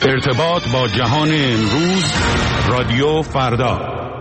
ارتباط با جهان امروز، رادیو فردا.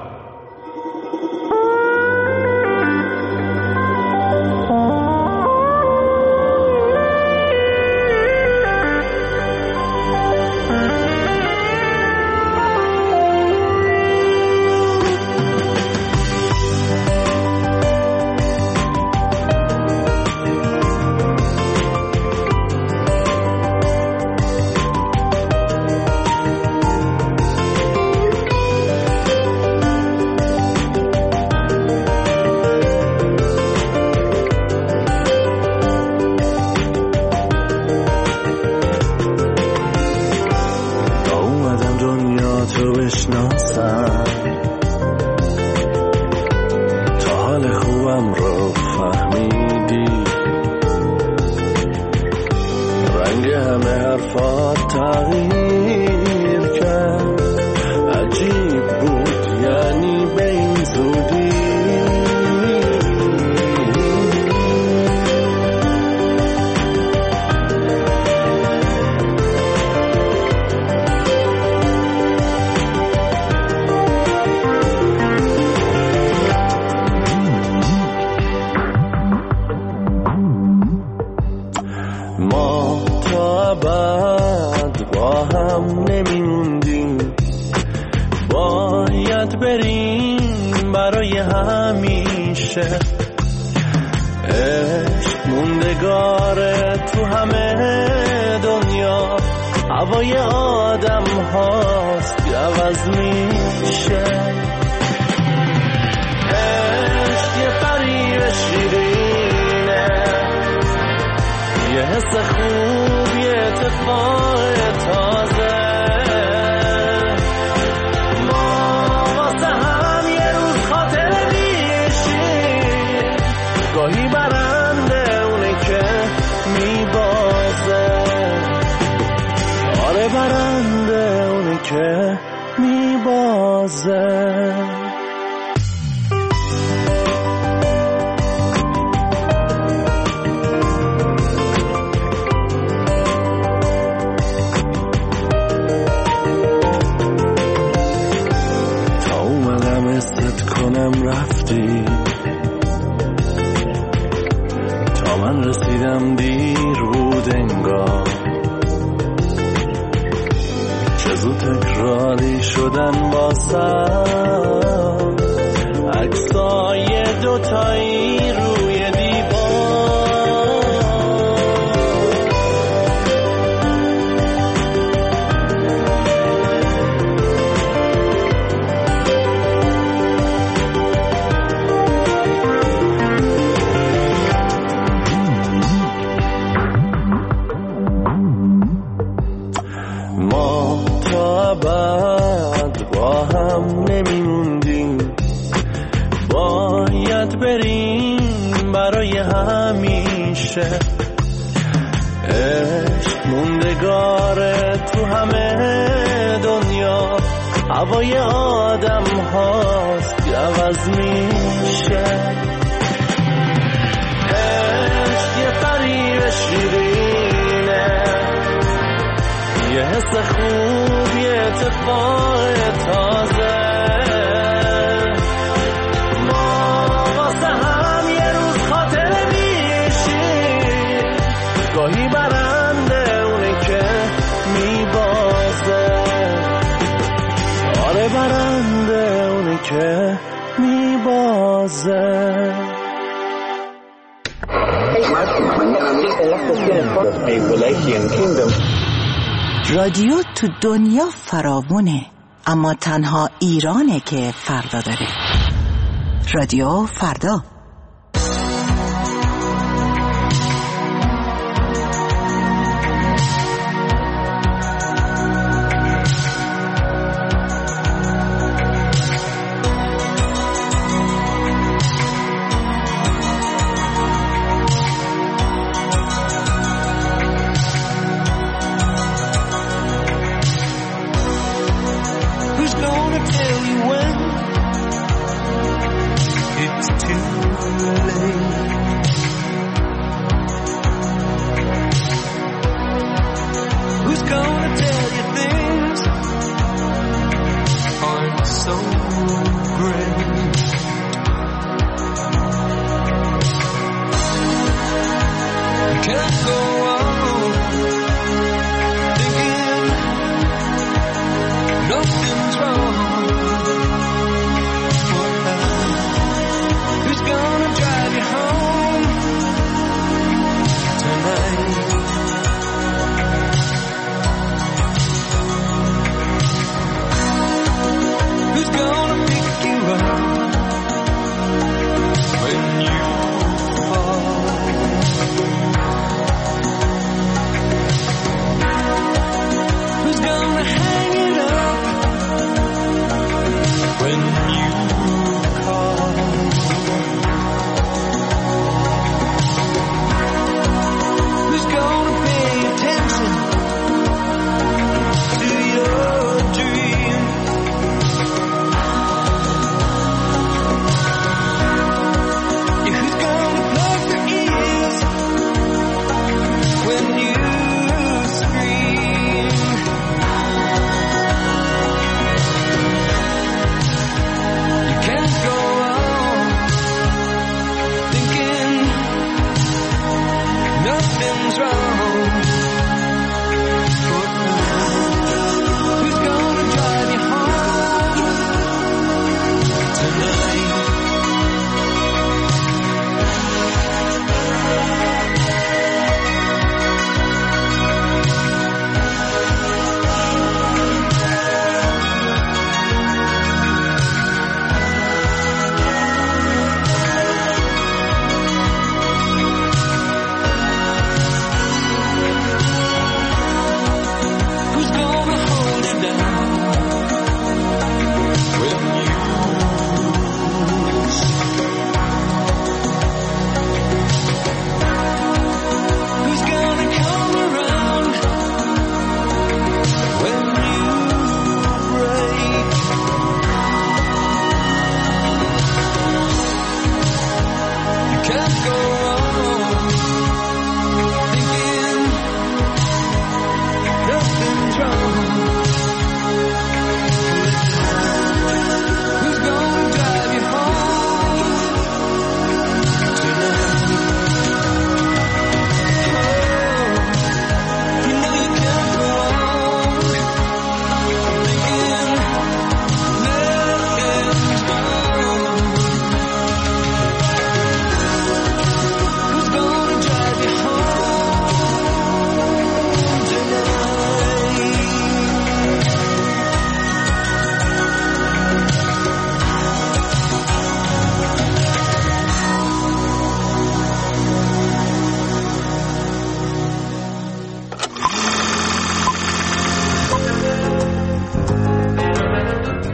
رادیو تو دنیا فراوونه، اما تنها ایرانه که فردا داره. رادیو فردا. Tell you when it's too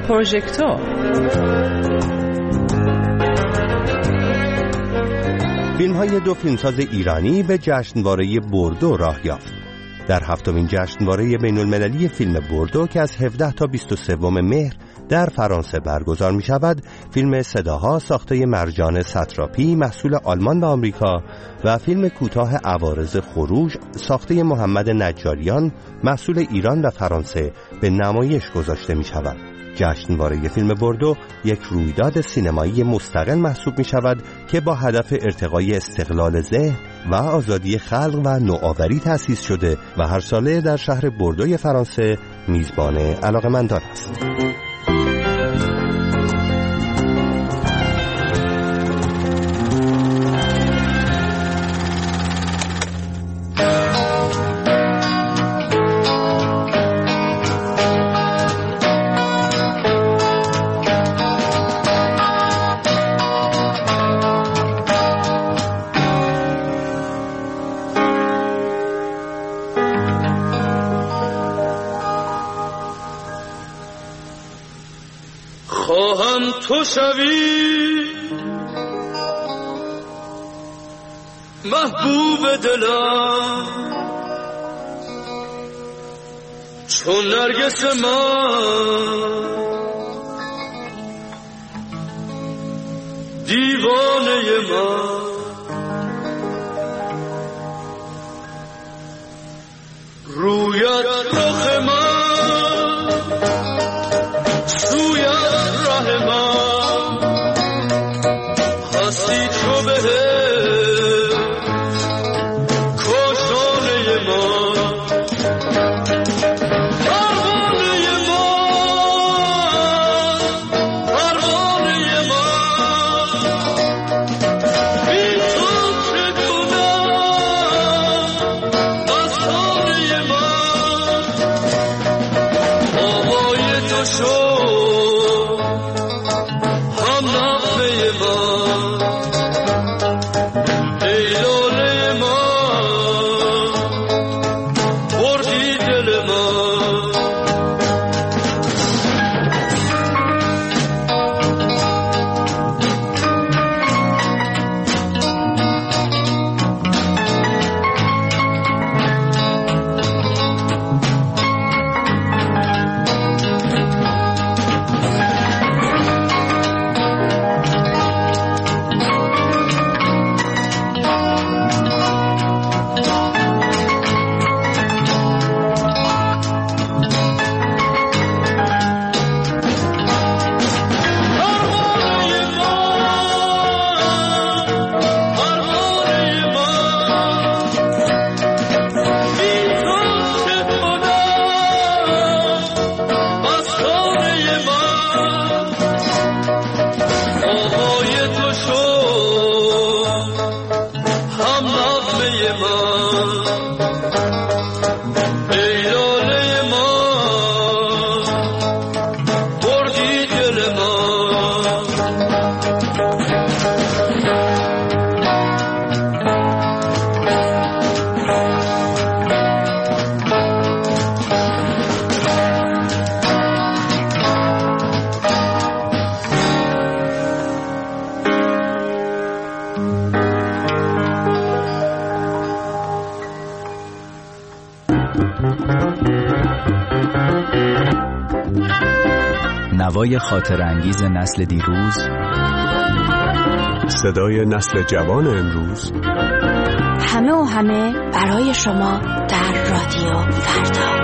پروژکتور. فیلم‌های دو فیلمساز ایرانی به جشنواره بوردو راه یافت. در هفتمین جشنواره بین‌المللی فیلم بوردو که از 17 تا 23 مهر در فرانسه برگزار می شود، فیلم صداها ساخته مرجان ستراپی محصول آلمان و آمریکا و فیلم کوتاه عوارض خروج ساخته محمد نجاریان محصول ایران و فرانسه به نمایش گذاشته می شود. جشنواره فیلم بوردو یک رویداد سینمایی مستقل محسوب می شود که با هدف ارتقای استقلال ذهن و آزادی خلق و نوآوری تأسیس شده و هر ساله در شهر بوردوی فرانسه میزبان علاقه‌مندان است. تو شوی محبوب دلم چون نرگس من دیوانه من رویت رخ من سویت ره من هستی تو به نوای خاطر انگیز نسل دیروز، صدای نسل جوان امروز، همه و همه برای شما در رادیو فردا.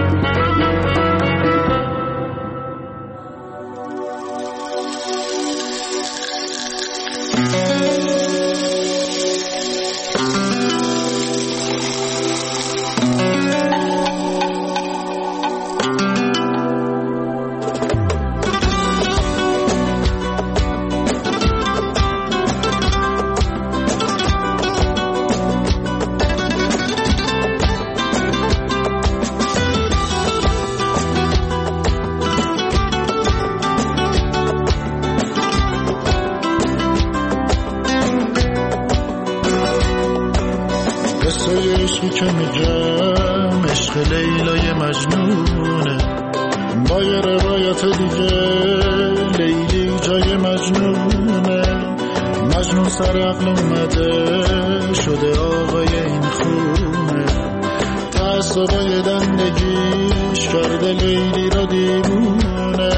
عشقی که میگم عشق لیلای مجنونه، با یه روایت دیگه لیلی جای مجنونه، مجنون سر عقل اومده شده آقای این خونه، تعصبای دندگیش کرده لیلی را دیوونه.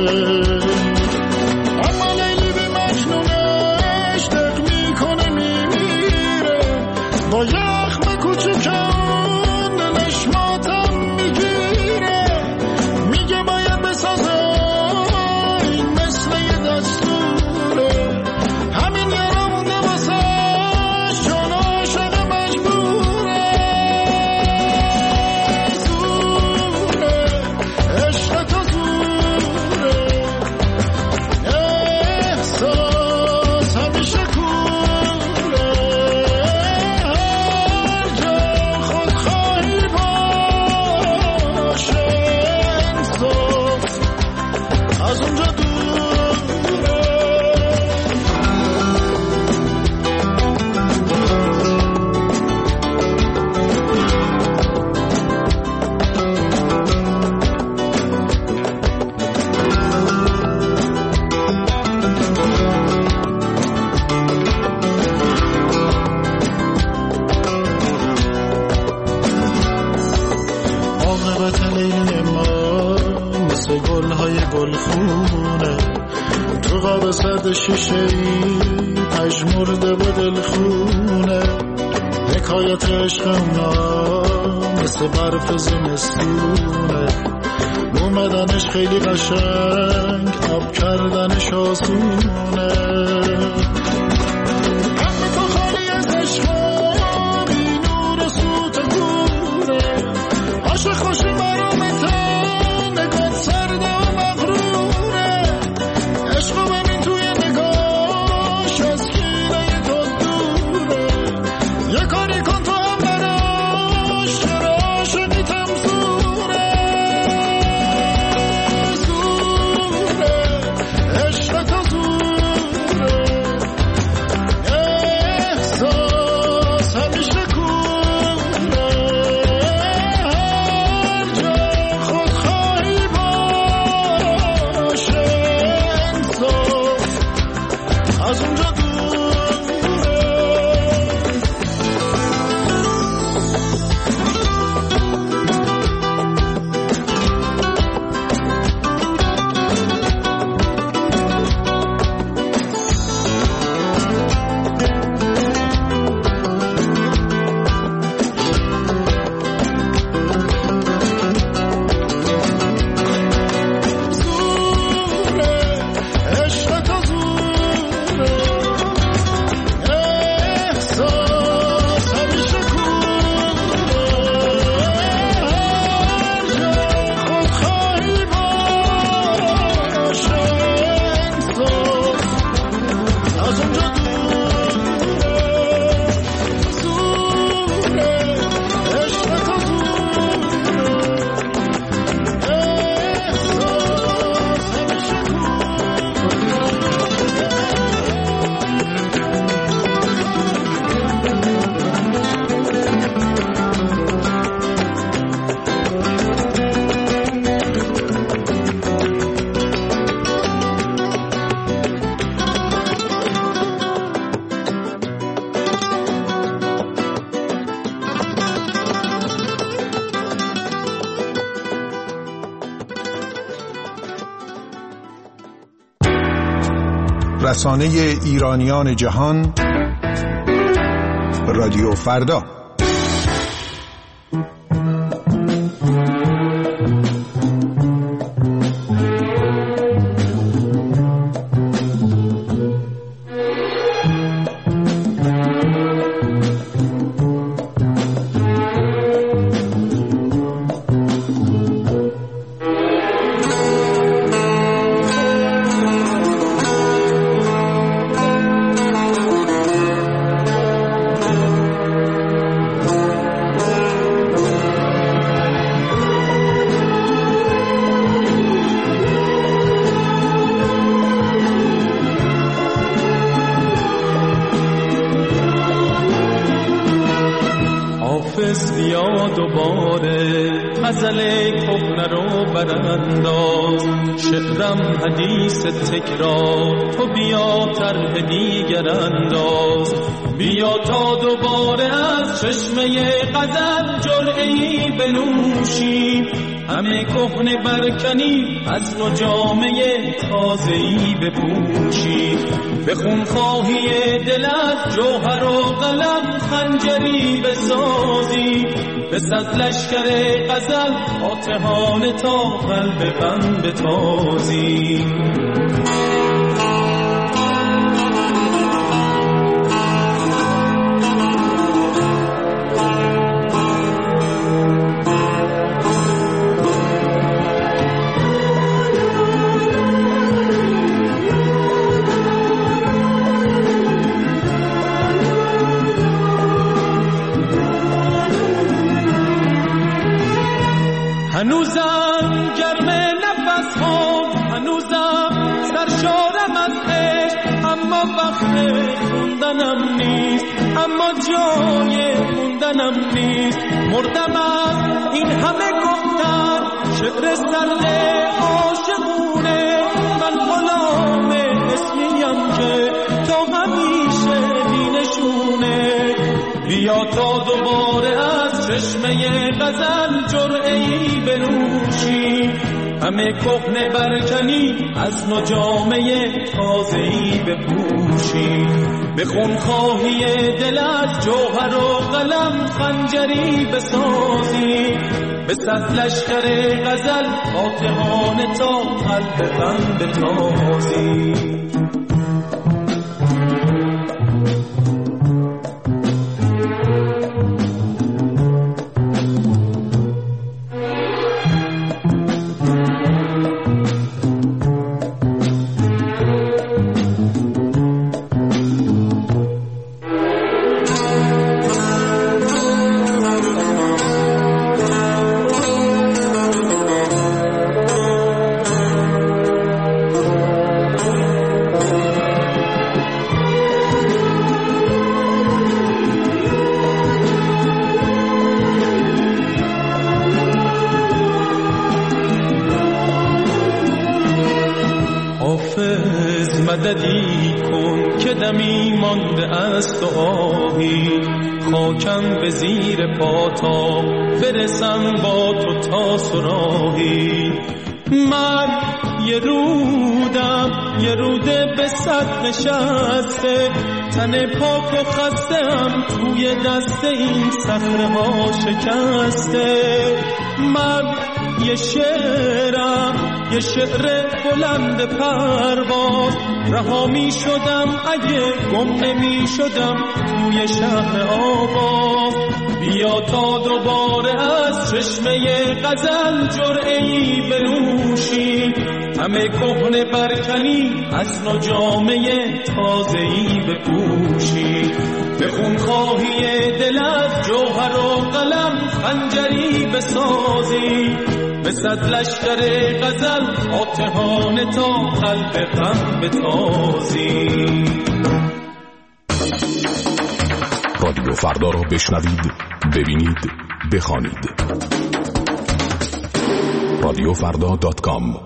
اما لیلی به مجنونش دق میکنه میمیره، با یخم کوچکان دلش ماتم میگیره، میگه باید بسازه این مثل یه دستوره، همین یارا مونده واسش چون عاشق مجبوره. زوره عشق تو زوره، احساس همیشه کوره، هر جا خود خواهی باشه انصاف از اونجا دوره. عاقبت لیلی ما مثل گل‌های گلخونه، تو قاب سرد شیشه‌ای پژمرده با دلخونه، حکایت عشق اونا مثل برف زمستونه، اومدنش خیلی قشنگ آب کردنش آسونه. قلب تو خالی از عشقا بی نور و سوت کوره، عاشق خوش برامتن نگات سرده و مغروره، عشقو ببین توی نگاش از کینه تو دوره، یه کاری کن تو هم براش چرا عاشقیتم زوره. زوره عشق تو زوره، احساس همیشه کوره، هر جا خود خواهی باشه انصاف از اونجا دوره. زوره عشق تو زوره، احساس همیشه کوره، هر جا خود خواهی باشه انصاف از اونجا دوره. زوره عشق تو زوره، احساس همیشه رسانه ایرانیان جهان، رادیو فردا. غزل کهنه رو برانداز، شعرم حدیث تکرار، تو بیا طرح دیگر انداز. بیا تا دوباره از چشمه غزل جرعه‌ای بنوشیم، همه کهنه برکنی از نو جامه تازه‌ای بپوشی. به خونخواهی دلت جوهر و قلم خنجری بسازی، به صد لشکر غزل فاتحانه تا قلب غم بتازی. هنوزم گرم نفس ها، هنوزم سرشارم از عشق، اما وقت خوندنم نیست، اما جای موندنم نیست. مردم از این همه گفتن، شعر سرد عاشقونه، من غلام اسمیم که تا همیشه بینشونه. بیا تا دوباره از چشمه غزل جرعه‌ای بنوشی، همه کهنه برکنی از نو جامه تازه‌ای بپوشی. به خونخواهی دلت جوهر و قلم خنجری بسازی، به صد لشکر غزل فاتحانه تا قلب غم بتازی. مددی کن که دمی مانده است و آهی، خاکم به زیر پاتا برسم با تو تا سراهی. من یه رودم، یه روده به صد نشسته، تن پاک و خسته‌ام توی دست این صخره ها شکسته. من یه شعرم، یه شعر بلند پرواز، رها می شدم اگه گم نمی شدم توی شهر آواز. بیا تا دوباره از چشمه غزل جرعه‌ای بنوشی، همه کهنه برکنی از نو جامه تازه‌ای بپوشی. به خونخواهی دلت جوهر و قلم خنجری بسازی، به صد لشکر غزل فاتحانه تا قلب غم بتازی. رادیو فردا را بشنوید، ببینید، بخوانید. رادیوفردا.com.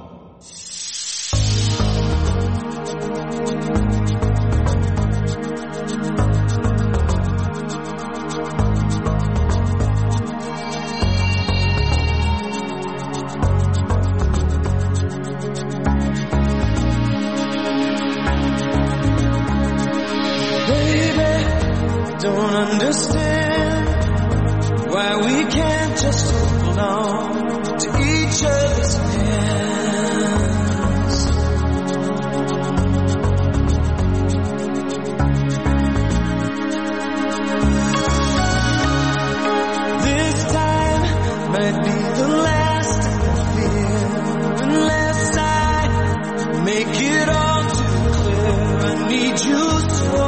Don't understand why we can't just hold on to each other's hands. This time might be the last I fear, unless I make it all too clear. I need you so.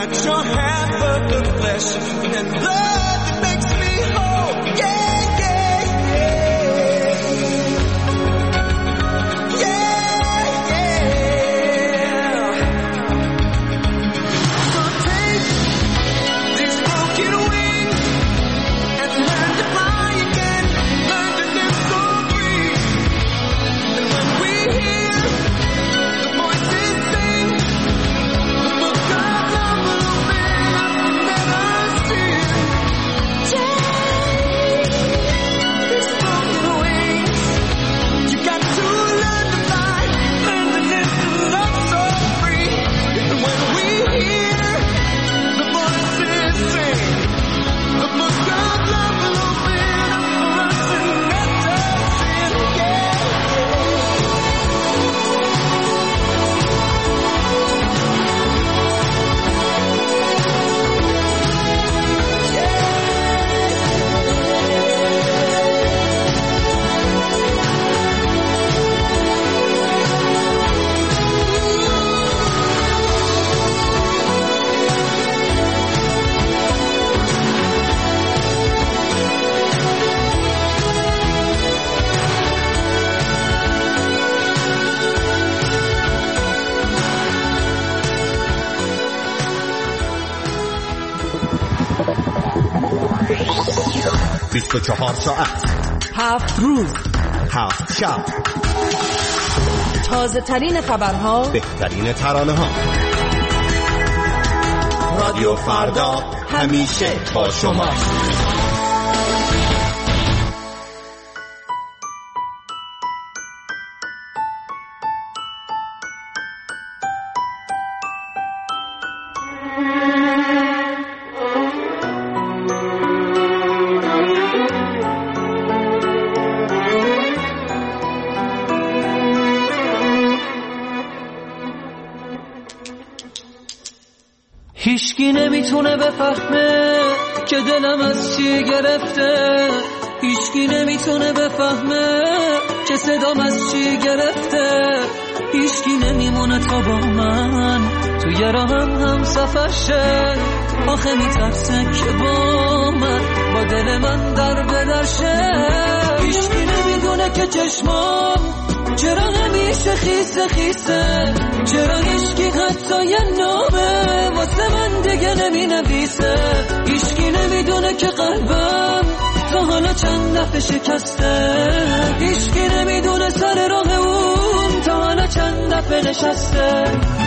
not your half of the flesh and blood that makes me whole. Yeah, yeah, yeah. Yeah, yeah. So take these broken wings and learn to fly again. Learn to live so free. And when we hear the voices sing, the book of love will open up and let us see. Take these broken wings. You got to learn to fly, learn to live and love so free. And when we hear the voices sing, the book of love will open up for us and let us in. Yeah. چهار ساعت 7 روز 7 شب تازه ترین خبرها بهترین ترانه ها رادیو فردا همیشه با شما هیچکی نمیتونه بفهمه که دلم از چی گرفته، هیچکی نمیتونه بفهمه که صدام از چی گرفته، هیچکی نمیمونه تا با من توی راهم هم سفر شه، آخه میترسه که با من با دل من در بدرشه، هیچکی نمیدونه که چشمام چرا همیشه خیسه خیسه، چرا هیچکی حتی یه نامه واسه من دیگه نمی نویسه، هیچکی نمیدونه که قلبم تا حالا چند دفعه شکسته، هیچکی نمیدونه سر راه اون تا حالا چند دفعه نشسته.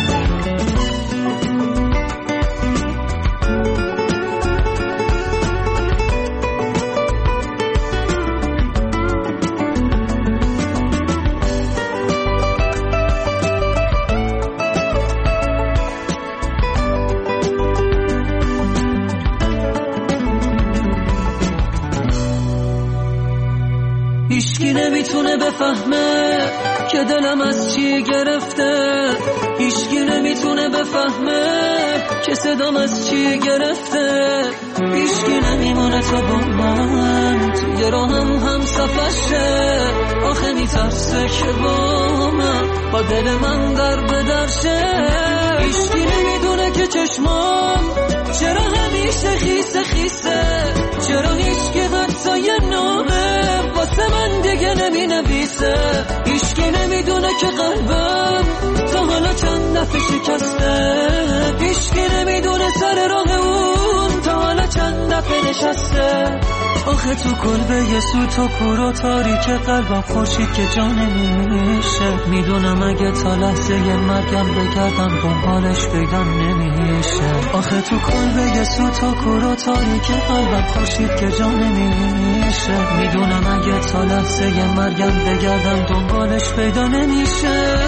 هیچکی نمیتونه بفهمه که دلم از چی گرفته، هیچکی نمیتونه بفهمه که صدام از چی گرفته، هیچکی نمیمونه تا با من توی راهم هم سفر شه، آخه میترسه که با من با دل من در بدرشه، هیچکی نمیدونه که چشمام چرا همیشه خیسه خیسه، چرا هیچکی حتی یه نامه واسه من دیگه نمی نویسه، هیچکی نمیدونه که قلبم تا حالا چند دفعه شکسته، هیچکی نمیدونه سر راه اون تا حالا چند دفعه نشسته، آخه تو کلبه یه سوت و کور و تاریک قلبم خورشید که جا نمیشه، میدونم اگه تا لحظه یه مرگم بگردم دنبالش پیدا نمیشه، آخه تو کلبه یه سوت و کور و تاریک قلبم خورشید که جا نمیشه، میدونم اگه تا لحظه یه مرگم بگردم دنبالش پیدا نمیشه.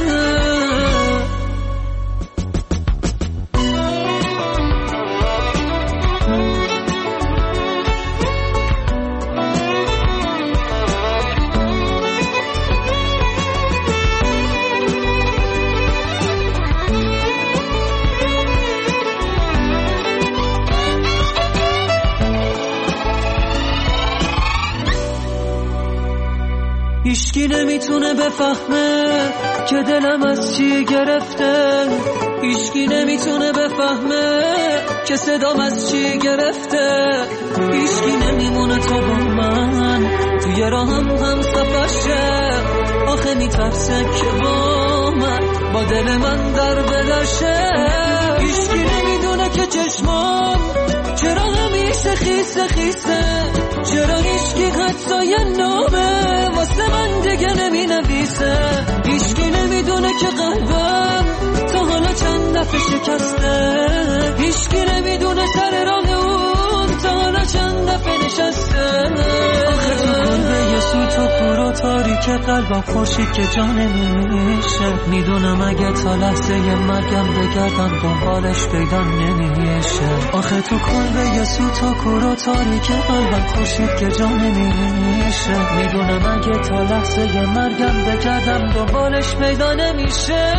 هیچکی نمیتونه بفهمه که دلم از چی گرفته، هیچکی نمیتونه بفهمه که صدام از چی گرفته. هیچکی نمیمونه تو با من توی راهم هم سفرشه. آخه میترسه که با من با دل من در بدشه. هیچکی نمیدونه که چشمام چرا همیشه خیسه خیسه. چرا هیچکی حتی نامه واسه من دیگه نمی نویسه. هیچکی نمیدونه که قلبم تا حالا چند دفعه شکسته. هیچکی نمیدونه سر راه اون تا حالا چند دفعه نشسته. آخه تو کلبه سوت و پر و تاریک قلبم خورشید که جا نمیشه. میدونم اگه تا لحظه مرگم بگردم دنبالش پیدا نمیشه. آخه تو کلبه سوت و پر و تاریک قلبم خورشید که جا نمیشه. میدونم اگه تا لحظه مرگم بگردم دنبالش پیدا نمیشه.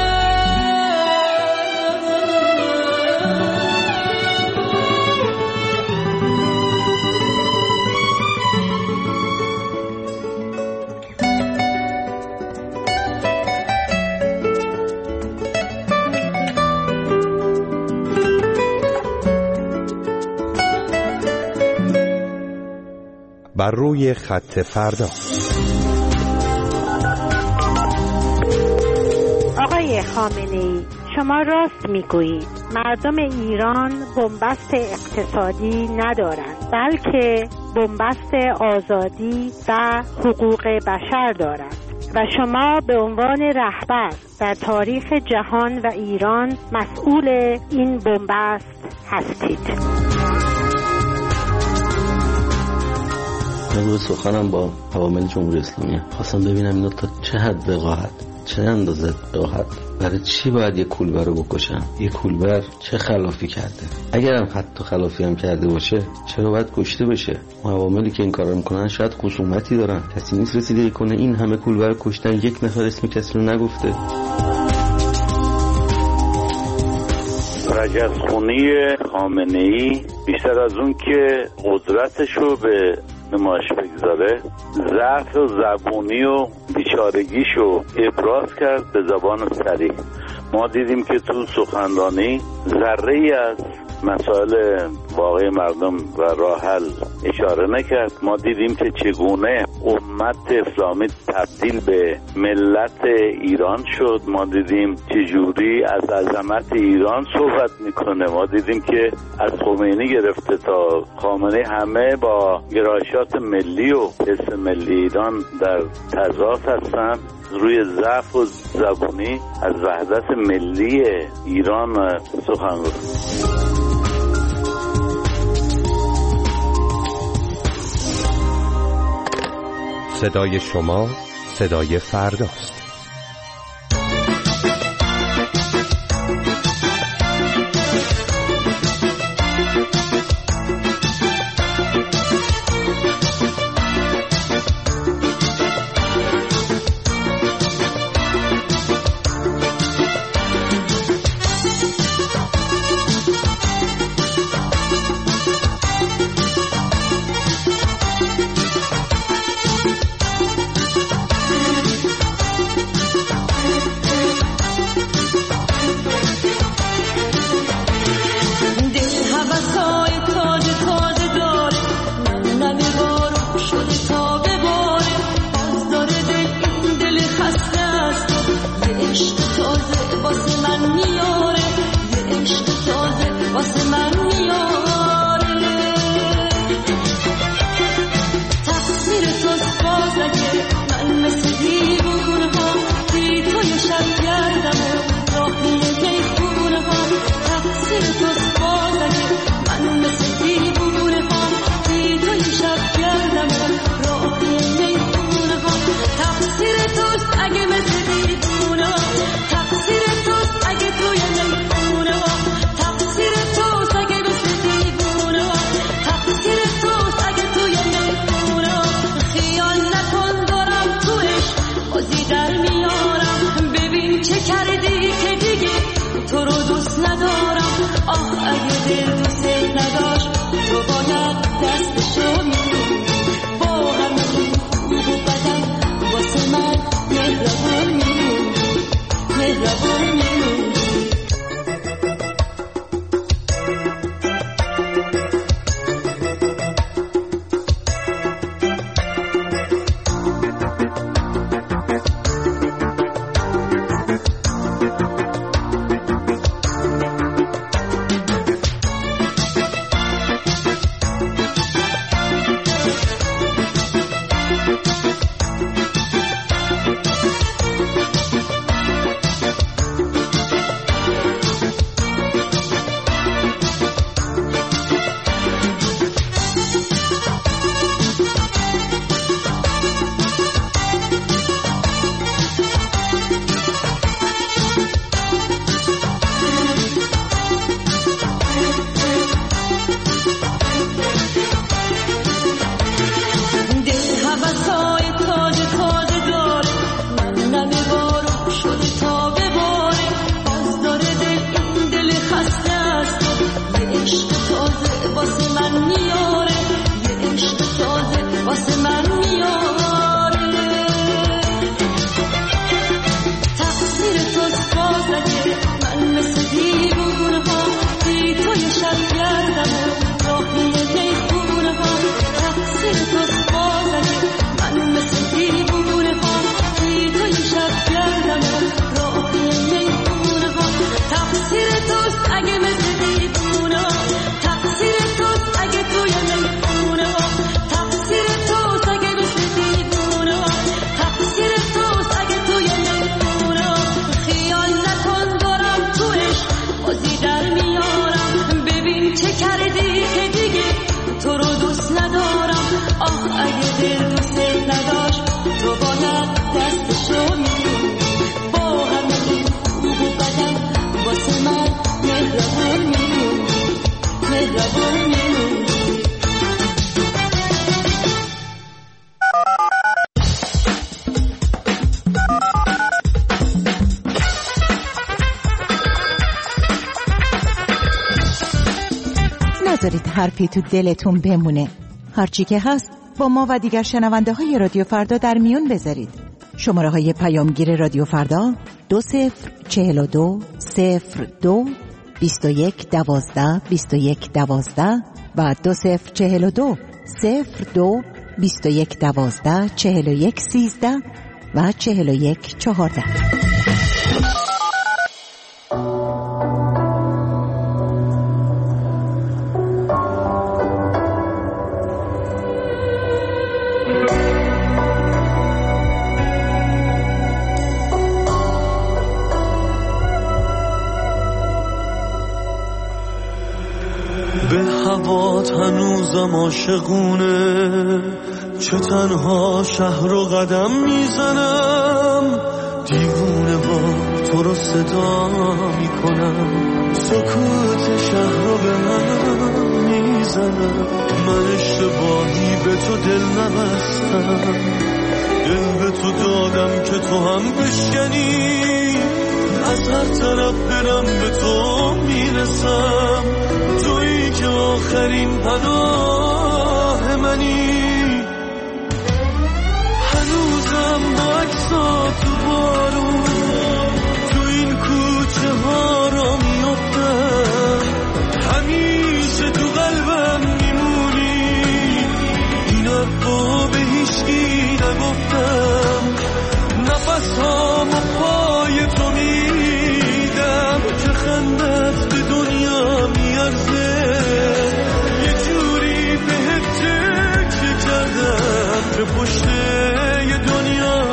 بر روی خط فردا. آقای خامنه‌ای، شما راست میگویید. مردم ایران بنبست اقتصادی ندارند، بلکه بنبست آزادی و حقوق بشر دارند و شما به عنوان رهبر در تاریخ جهان و ایران مسئول این بنبست هستید. من سخنم با عوامل جمهوری اسلامی خواستم ببینم اینا تا چه حد وقاحت، چه اندازه وقاحت، برای چی باید یک کولبر رو بکشن؟ یک کولبر چه خلافی کرده؟ اگرم حتی خلافی هم کرده باشه چرا باید کشته بشه؟ عواملی که این کارا میکنن شاید خصومتی دارن، کسی نیست رسیده کنه این همه کولبر کشتن یک نفر اسم کسی رو نگفته. رجزخونی خامنه‌ای بیشتر از اون که قدرتشو به نمایش بگذاره، ضعف و زبونی و بیچارگیشو ابراز کرد به زبان صریح. ما دیدیم که تو سخنرانی ذره‌ای از مسائل واقعی مردم و راه حل اشاره نکرد. ما دیدیم که چگونه امت اسلامی تبدیل به ملت ایران شد. ما دیدیم چجوری از عظمت ایران صحبت میکنه. ما دیدیم که از خمینی گرفته تا خامنه‌ای همه با گرایشات ملی و حس ملی ایران در تضاد هستند. روی ضعف و زبونی از وحدت ملی ایران سخن گفت. صدای شما صدای فرداست. با هم خوب و بدم واسه من مهربون مهربونی. نذارید حرفی تو دلتون بمونه. هرچی که هست با ما و دیگر شنونده های رادیو فردا در میون بذارید. شماره های پیامگیر رادیو فردا 2042 02 21 12 21 12 و 2042 02 21 12 41 13 و 41 14. هنوزم عاشقونه، چه تنها شهر و قدم میزنم، دیوونه با تو رو صدا میکنم، سکوت شهر رو به من میزنم، من اشتباهی به تو دل نبستم، دل به تو دادم که تو هم بشکنی، از هر طرف برم به تو میرسم، تویی که آخرین پناه منی. هنوزم با عکسات تو بارون تو این کوچه ها را میافتم، همیشه تو قلبم میمونی، این حرفا به هیچکی نگفتم، نفس هامو پای تو میدم، چه خندت به دنیا میارزه، یه جوری بهت تکیه کردم که پشت یه دنیا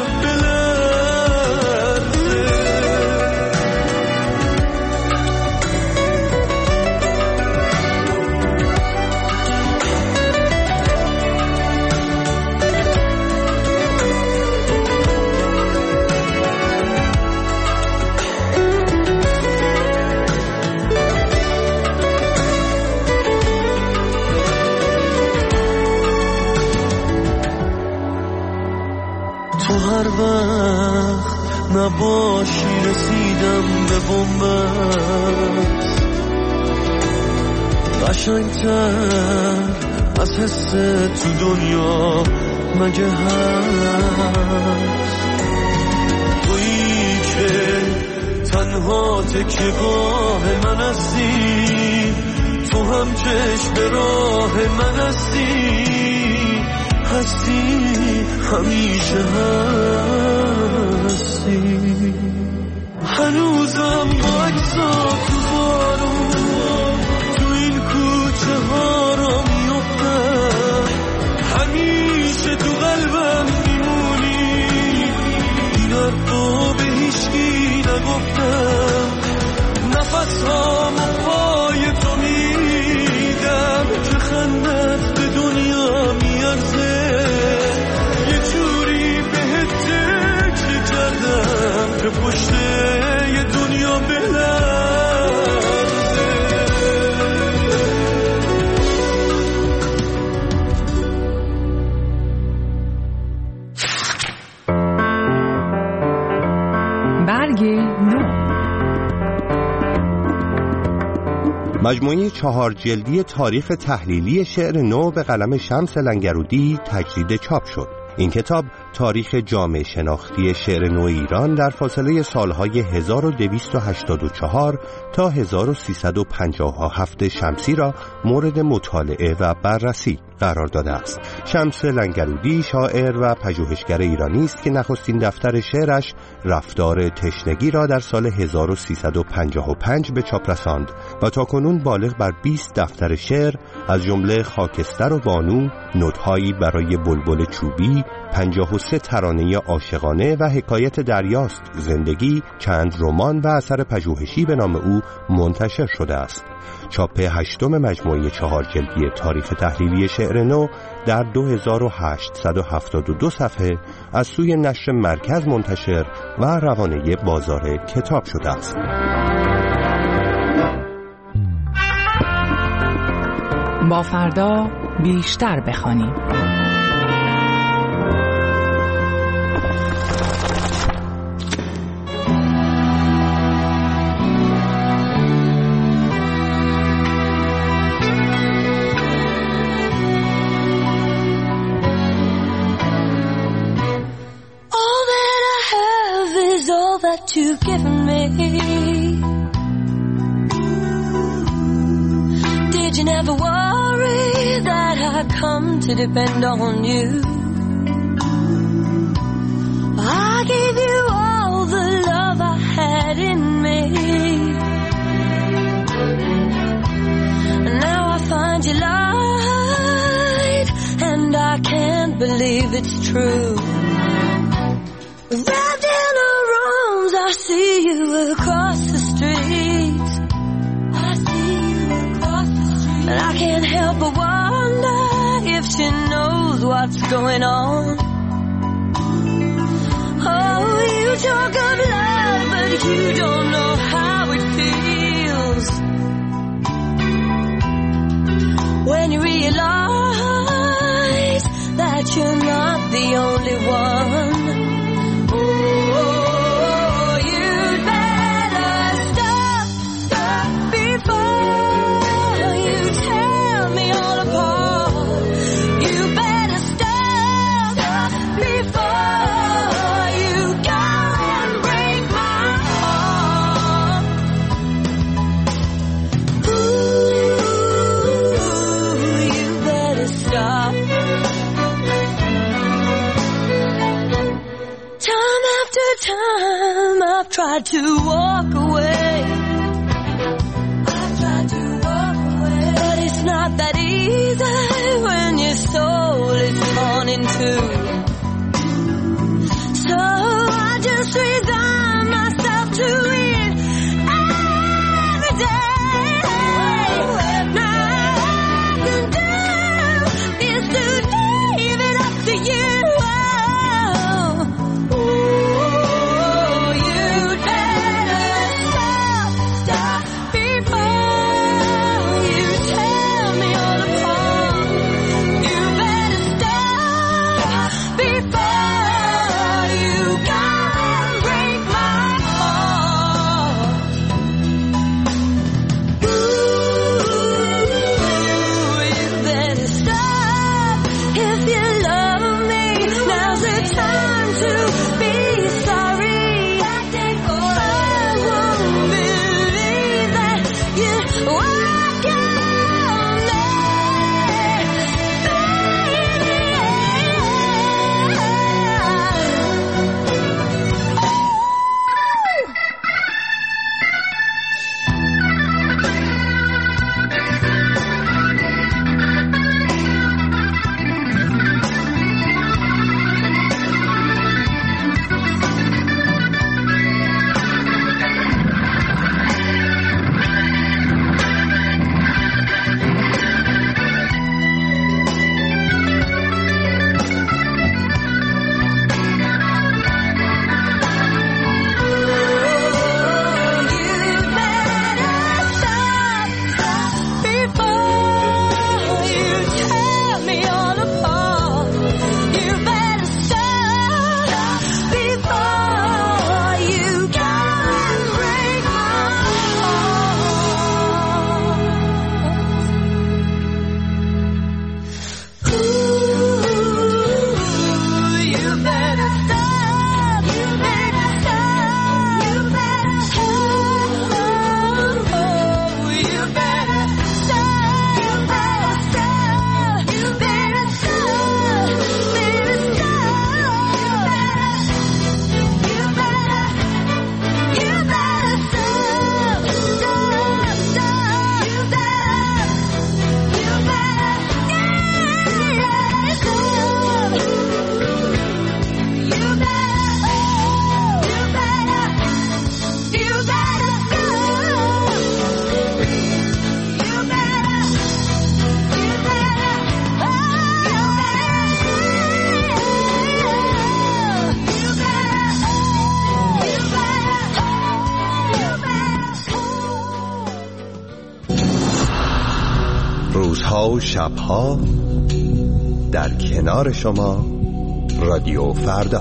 هر وقت نباشی رسیدم به بنبست، قشنگتر از حس تو دنیا مگه هست، تویی که تنها تکیه‌گاه من هستی، تو هم چشم راه من هستی، همیشه هستی. هنوزم با عکسات تو بارون تو این کوچه ها را میافتم، همیشه تو قلبم میمونی، این حرفا به هیچکی نگفتم، نفس هامو پای تو میدم، چه خندت به دنیا میارزه، که پشت یه دنیا برگ نو. مجموعه 4 جلدی تاریخ تحلیلی شعر نو به قلم شمس لنگرودی تجدید چاپ شد. این کتاب تاریخ جامعه شناختی شعر نو ایران در فاصله سالهای 1284 تا 1357 شمسی را مورد مطالعه و بررسی قرار داده است. شمس لنگرودی شاعر و پژوهشگر ایرانی است که نخستین دفتر شعرش رفتار تشنگی را در سال 1355 به چاپ رساند و تاکنون بالغ بر 20 دفتر شعر از جمله خاکستر و بانو، نوت‌هایی برای بلبل چوبی، 53 ترانه عاشقانه و حکایت دریاست زندگی، چند رمان و اثر پژوهشی به نام او منتشر شده است. چاپ 8 مجموعه 4 جلدی تاریخ تحلیلی شعر نو در 2872 صفحه از سوی نشر مرکز منتشر و روانه بازار کتاب شده است. با فردا بیشتر بخوانیم. That you've given me. Did you never worry that I come to depend on you? I gave you all the love I had in me. And now I find you lied, and I can't believe it's true. Wrapped in her arms, I see you across the street. I see you across the street. And I can't help but wonder if she knows what's going on. Oh, you talk of love, but you don't know how it feels. When you realize that you're not the only one. Time I've tried to walk away. I've tried to walk away. But it's not that easy when your soul is torn in two. So I just resign myself to it every day. Now all I can do is to leave it up to you. روزها و شبها در کنار شما رادیو فردا.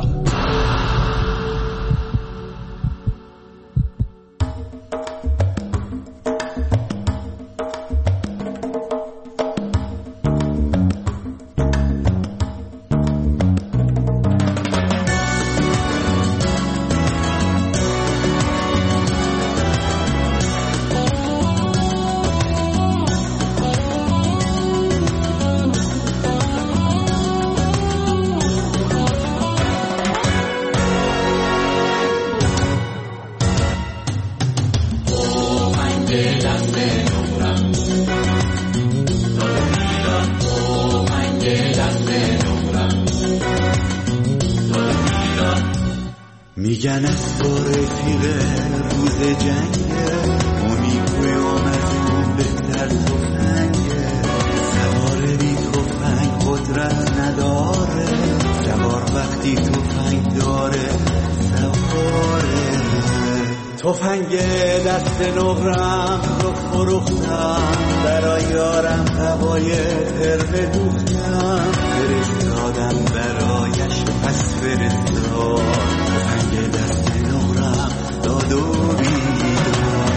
میگن از تو رفیق روز جنگه، امیدوی آمدون بهتر تفنگه، سوار بی تفنگ قدرت نداره، سوار وقتی تفنگ داره سواره. تفنگ دست نقرم رو فروختم، برای یارم هوای ترم دوختم، فرستادم برایش پس فرستاد، تفنگ دست نقرم داد و بیدار.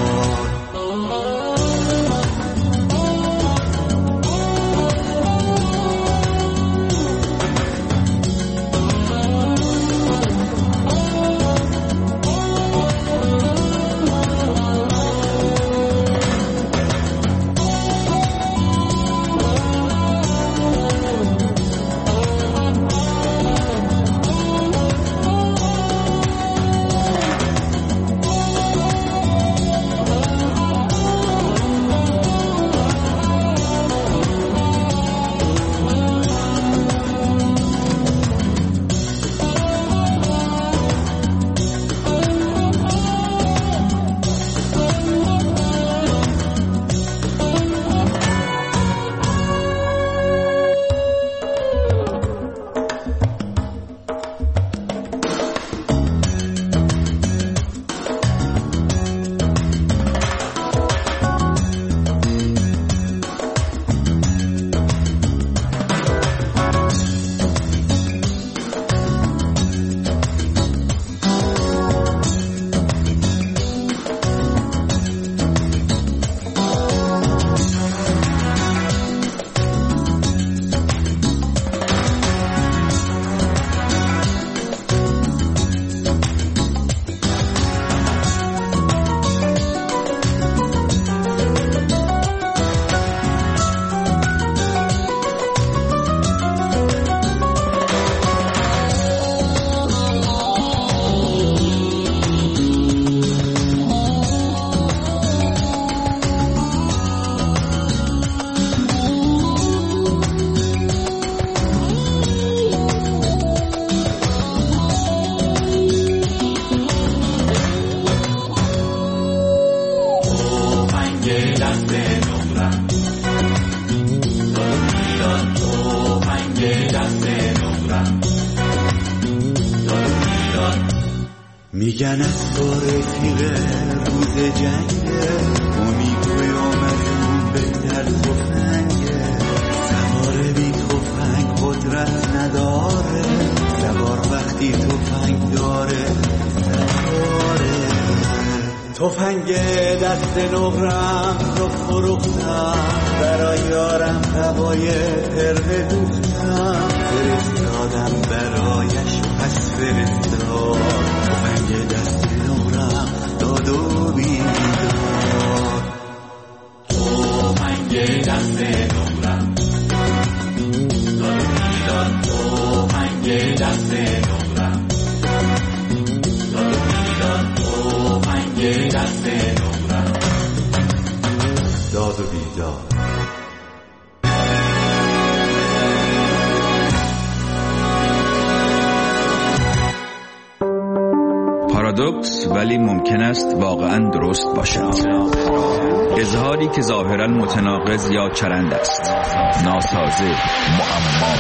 میگن از تو رفیق روز جنگه، امیدوی آمدون بهتر تفنگه، سوار بی تفنگ قدرت نداره، سوار وقتی تفنگ داره سواره. تفنگ دست نقرم رو فروختم، برای یارم هوای ترم دوختم، فرستادم برایش پس فرستاد، تفنگ دست نقرم داد و بیدار. تفنگ دست نقرم داد و بیدار، تفنگ دست نقرم داد و بیدار، تفنگ دست نقرم داد و بیدار. پارادوکس ولی ممکن است واقعا درست باشد. اظهاری که ظاهرا متناقض یا چرند است، ناسازه، معما.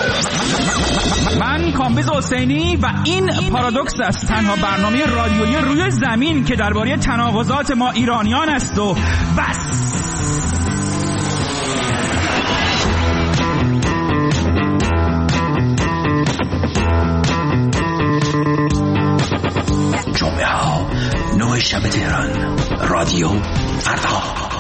من کامبیز حسینی و این پارادوکس است، تنها برنامه رادیویی روی زمین که درباره تناقضات ما ایرانیان است و بس. شب تهران. رادیو فردا.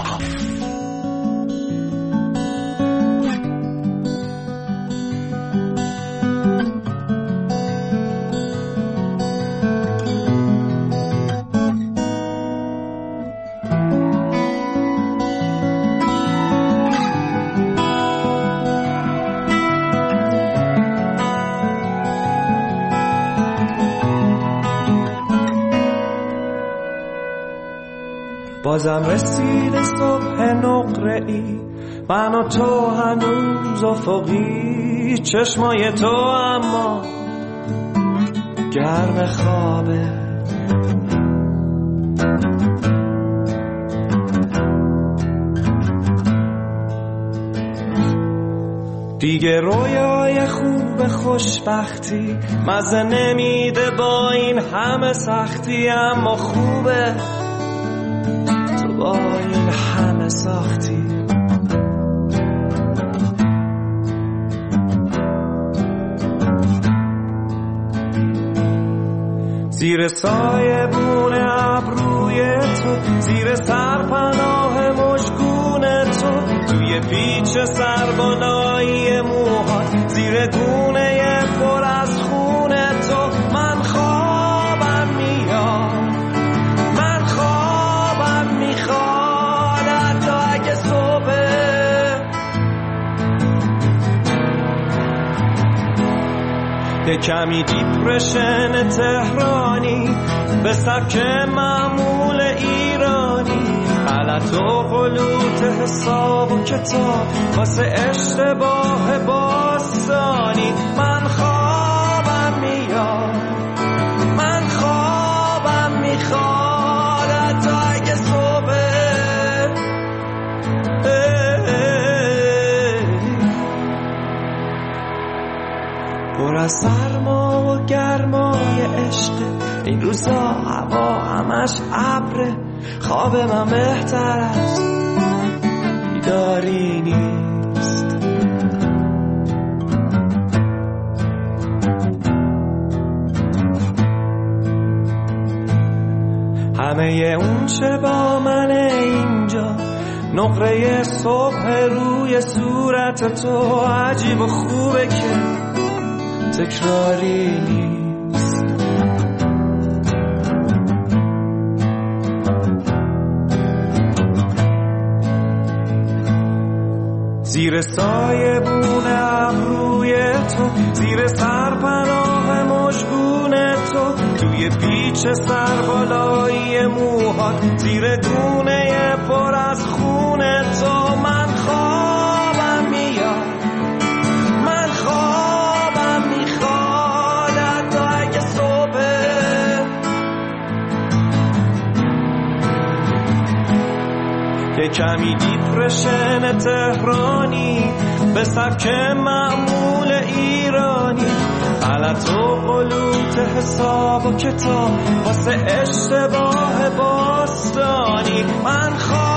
بازم رسید صبح نقره‌ای، من و تو هنوز افقی، چشمای تو اما گرم خوابه. دیگه رویای خوب خوشبختی مزه نمیده با این همه سختی، اما خوبه با این همه ساختی. زیر سایه بون ابروی تو، زیر سرپناه مشکون تو، توی پیچ سربالایی موهات، زیر گونه پر از خون تو. من خوابم میاد، من خوابم میخواد، حتی اگه صبح یه کمی دیپرشن تهرانی به سبک معمول ایرانی، غلط و غلوط حساب و کتاب واسه اشتباه باستانی. من خوابم میاد، من خوابم میخواد، حتی اگه صبح پر از سرما و گرمای عشق. این روزا هوا همش ابره، خواب من بهتر از بیداری نیست. همه اون چه با منه اینجا، نقره صبح روی صورت تو، عجیب و خوبه که تکراری نیست. زیر سایه بون ابروی تو، زیر سرپناه مشکون تو، توی پیچ سربالایی موهات، زیر گونه پر از خون تو. من خوابم میاد، من خوابم میخواد، حتی اگه صبح یه کمی دیپرشن تهرانی به سبک معمول ایرانی، غلط و غلوط حساب و کتاب واسه اشتباه باستانی. من